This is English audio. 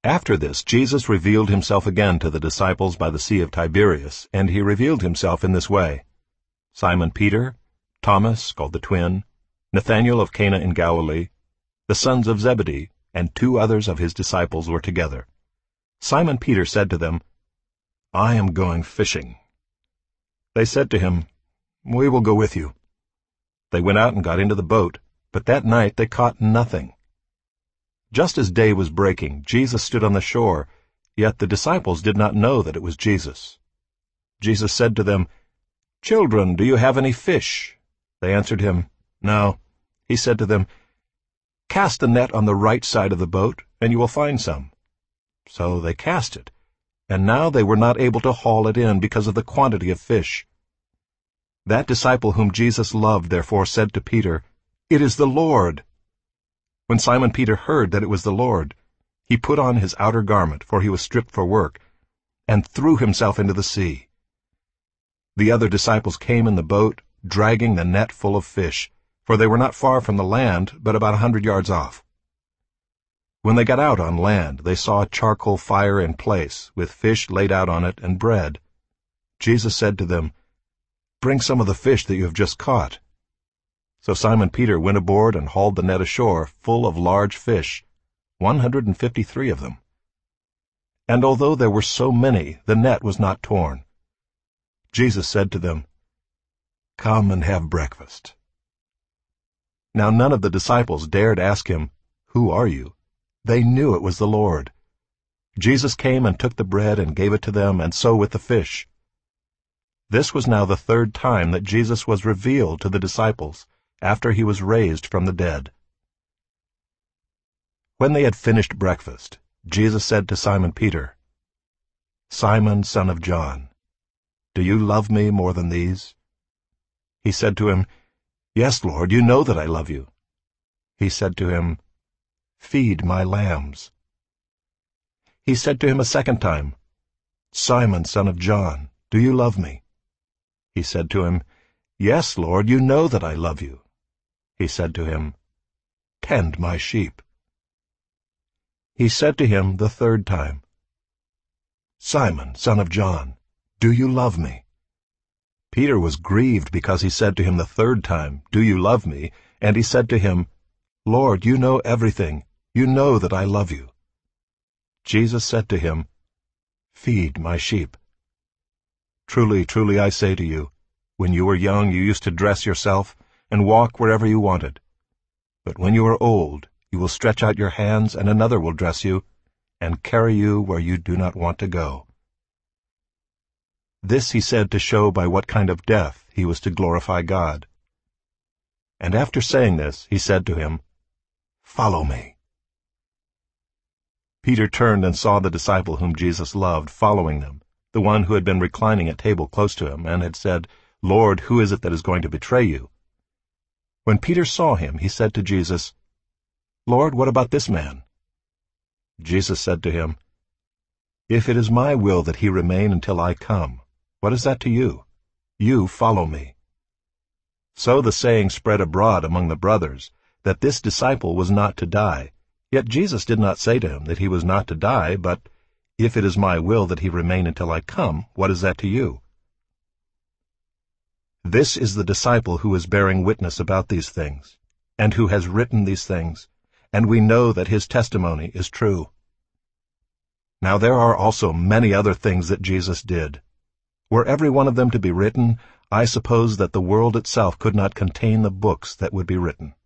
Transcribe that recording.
After this, Jesus revealed himself again to the disciples by the Sea of Tiberias, and he revealed himself in this way. Simon Peter, Thomas, called the twin, Nathanael of Cana in Galilee, the sons of Zebedee, and 2 others of his disciples were together. Simon Peter said to them, "I am going fishing." They said to him, "We will go with you." They went out and got into the boat, but that night they caught nothing. Just as day was breaking, Jesus stood on the shore, yet the disciples did not know that it was Jesus. Jesus said to them, "Children, do you have any fish?" They answered him, "No." He said to them, "Cast the net on the right side of the boat, and you will find some." So they cast it, and now they were not able to haul it in because of the quantity of fish. That disciple whom Jesus loved therefore said to Peter, "It is the Lord." When Simon Peter heard that it was the Lord, he put on his outer garment, for he was stripped for work, and threw himself into the sea. The other disciples came in the boat, dragging the net full of fish, for they were not far from the land, but about 100 yards off. When they got out on land, they saw a charcoal fire in place, with fish laid out on it and bread. Jesus said to them, "Bring some of the fish that you have just caught." So Simon Peter went aboard and hauled the net ashore, full of large fish, 153 of them. And although there were so many, the net was not torn. Jesus said to them, "Come and have breakfast." Now none of the disciples dared ask him, "Who are you?" They knew it was the Lord. Jesus came and took the bread and gave it to them, and so with the fish. This was now the 3rd time that Jesus was revealed to the disciples, after he was raised from the dead. When they had finished breakfast, Jesus said to Simon Peter, "Simon, son of John, do you love me more than these?" He said to him, "Yes, Lord, you know that I love you." He said to him, "Feed my lambs." He said to him a second time, "Simon, son of John, do you love me?" He said to him, "Yes, Lord, you know that I love you." He said to him, "Tend my sheep." He said to him the 3rd time, "Simon, son of John, do you love me?" Peter was grieved because he said to him the 3rd time, "Do you love me?" And he said to him, "Lord, you know everything. You know that I love you." Jesus said to him, "Feed my sheep. Truly, truly, I say to you, when you were young you used to dress yourself and walk wherever you wanted. But when you are old, you will stretch out your hands, and another will dress you and carry you where you do not want to go." This he said to show by what kind of death he was to glorify God. And after saying this, he said to him, "Follow me." Peter turned and saw the disciple whom Jesus loved following them, the one who had been reclining at table close to him, and had said, "Lord, who is it that is going to betray you?" When Peter saw him, he said to Jesus, "Lord, what about this man?" Jesus said to him, "If it is my will that he remain until I come, what is that to you? You follow me." So the saying spread abroad among the brothers, that this disciple was not to die. Yet Jesus did not say to him that he was not to die, but, "If it is my will that he remain until I come, what is that to you?" This is the disciple who is bearing witness about these things, and who has written these things, and we know that his testimony is true. Now there are also many other things that Jesus did. Were every one of them to be written, I suppose that the world itself could not contain the books that would be written.